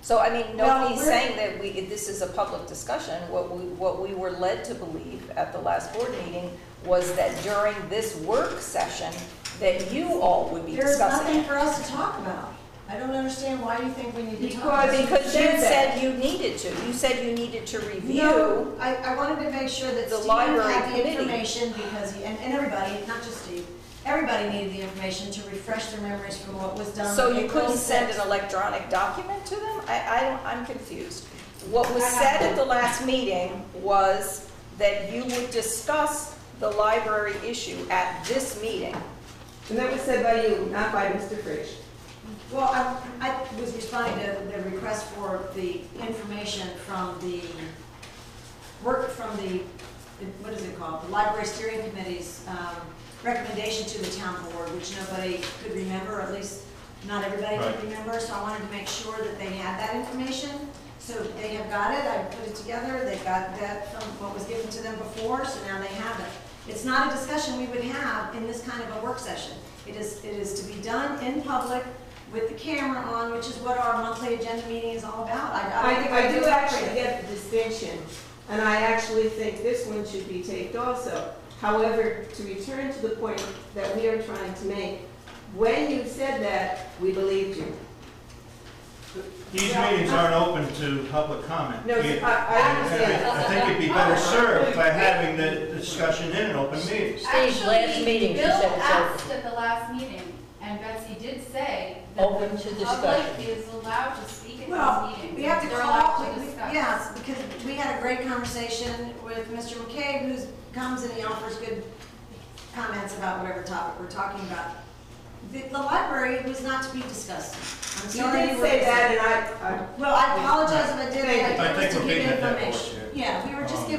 So, I mean, nobody's we're- saying that this is a public discussion. What we were led to believe at the last board meeting was that during this work session, that you all would be There's discussing nothing it. for us to talk about. I don't understand why you think we need to talk about it. Because you said you needed to. You said you needed to review. No, I wanted to make sure that The Steve library had the committee. information because, and everybody, not just Steve, everybody needed the information to refresh their memories from what was done. So on you April couldn't send 6th. an electronic document to them? I'm confused. What was said at the last meeting was that you would discuss the library issue at this meeting. And that was said by you, not by Mr. Frisch. Well, I was responding to the request for the information from the work from the, what is it called? The Library Steering Committee's recommendation to the town board, which nobody could remember, at least not everybody could remember. So I wanted to make sure that they had that information. So they have got it. I put it together. They got that from what was given to them before, so now they have it. It's not a discussion we would have in this kind of a work session. It is to be done in public with the camera on, which is what our monthly agenda meeting is all about. I do actually get the distinction, and I actually think this one should be taped also. However, to return to the point that we are trying to make, when you said that, we believed you. These meetings aren't open to public comment. No, I understand. I think it'd be better served by having the discussion in an open meeting. Steve's last meeting, she Bill said it's asked at the last meeting, and Betsy did say that Open to the discussion. public is allowed to speak at Well, these meetings. we have to They're call, allowed to discuss. yes, because we had a great conversation with Mr. McCabe, who comes and he offers good comments about whatever topic we're talking about. The library was not to be discussed. I'm You sorry. did say that, and Well, I apologize if I did. Thank you. I I think was to we're give beating a dead horse information. here. Yeah, we were just giving